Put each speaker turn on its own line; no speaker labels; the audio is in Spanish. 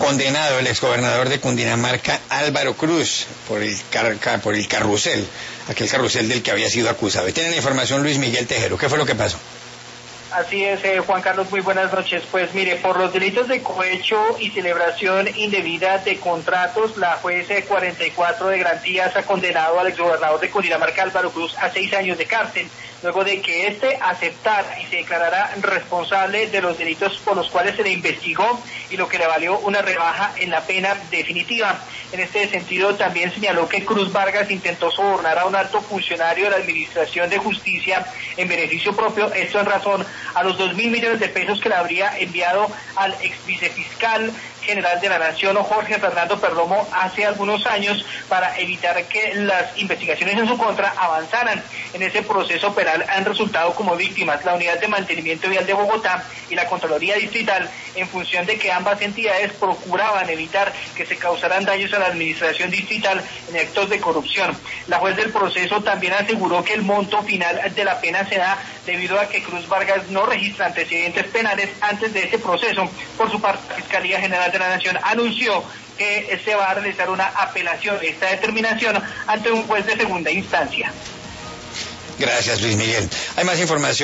condenado el exgobernador de Cundinamarca, Álvaro Cruz, por el carrusel, aquel carrusel del que había sido acusado. Y tienen información Luis Miguel Tejero. ¿Qué fue lo que pasó?
Así es, Juan Carlos, muy buenas noches. Pues mire, por los delitos de cohecho y celebración indebida de contratos, la juez 44 de Garantías ha condenado al exgobernador de Cundinamarca, Álvaro Cruz, a 6 años de cárcel, luego de que éste aceptara y se declarara responsable de los delitos por los cuales se le investigó y lo que le valió una rebaja en la pena definitiva. En este sentido, también señaló que Cruz Vargas intentó sobornar a un alto funcionario de la Administración de Justicia en beneficio propio, esto en razón a los 2.000 millones de pesos que le habría enviado al ex vicefiscal general de la Nación, Jorge Fernando Perdomo, hace algunos años para evitar que las investigaciones en su contra avanzaran. En ese proceso penal han resultado como víctimas la Unidad de Mantenimiento Vial de Bogotá y la Contraloría Distrital, en función de que ambas entidades procuraban evitar que se causaran daños a la administración distrital en actos de corrupción. La juez del proceso también aseguró que el monto final de la pena se da debido a que Cruz Vargas no registra antecedentes penales antes de ese proceso. Por su parte, la Fiscalía General de la Nación anunció que se va a realizar una apelación de esta determinación ante un juez de segunda instancia.
Gracias, Luis Miguel. Hay más información.